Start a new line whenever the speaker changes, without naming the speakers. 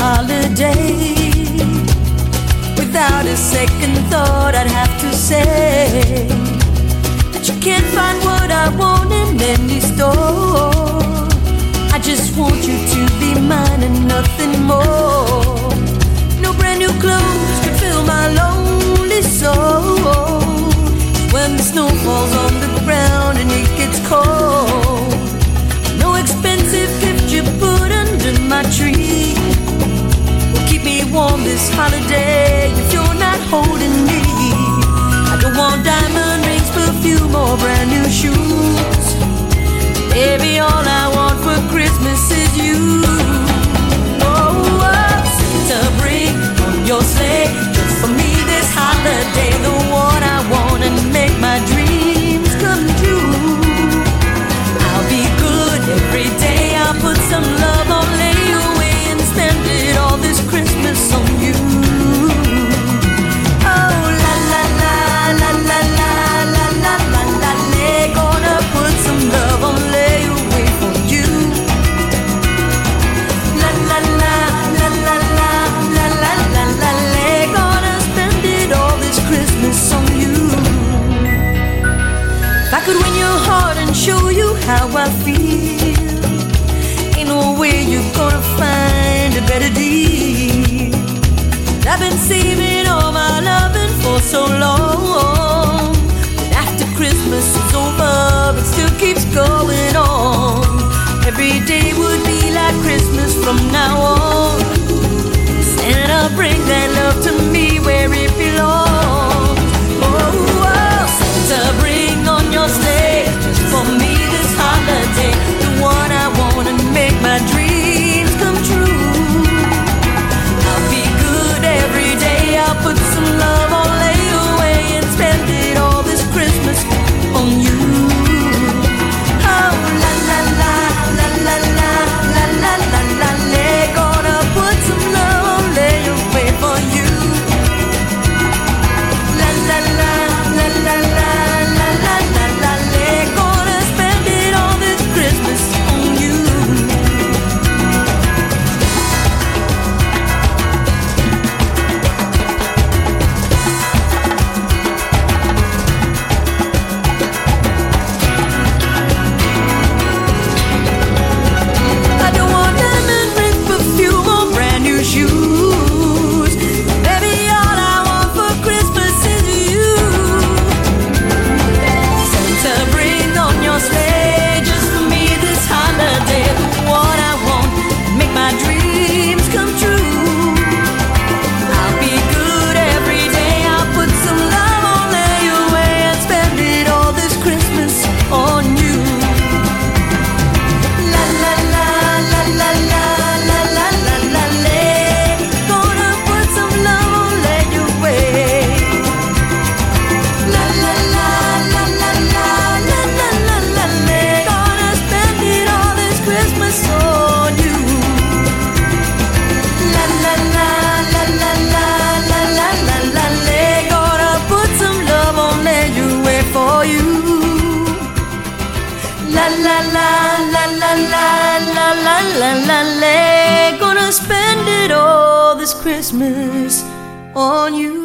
holiday. Without a second thought, I'd have to say that you can't find what I want in any store. I just want you to be mine and nothing more. No brand new clothes can fill my lonely soul. When the snow falls on the ground and it gets cold, no expensive gift you put under my tree will keep me warm this holiday if you're not holding me. I don't want diamond rings, perfume, or brand new shoes. Baby, all I want for Christmas is you. Oh, Santa, bring on your sleigh just for me this holiday, the one I want and make my dreams come true. I'll be good every day. I'll put some love on layaway and spend it all this Christmas on you. Oh, la la la la la la la la la la la. Gonna put some love on layaway for you. La la la la la la la la la la la. Gonna spend it all this Christmas on you. If I could win your heart and show you how I feel, ain't no way you're gonna find a better deal. I've been saving all my loving for so long, but after Christmas is over, it still keeps going on. Every day would be like Christmas from now on. Santa, bring that love to me where it belongs. Oh, Santa, bring on your sleigh just for me this holiday, the one I want and make my dreams come true. I'll be good every day. I'll put some love on layaway and spend it all this Christmas on you. Oh, la la la la la la la la la la la. Gonna put some love on layaway for you. La la la la la la la la la la la. Gonna spend it all this Christmas on you. I don't want diamond rings, perfume, or brand new shoes. Baby, all I want for Christmas is you. Santa, bring on your sleigh just for me this holiday, the one I want, make my dreams come true. I'll be good every day. I'll put some love on layaway and spend it all this Christmas on you. La la la la la la la la la la la. Gonna put some love on layaway. La la la la la la la la la la la. Gonna spend it all this Christmas on you. La la la la la la la la la la la. Gonna put some love on layaway for you. La la la la la la la la la la la. Gonna spend it all this Christmas on you.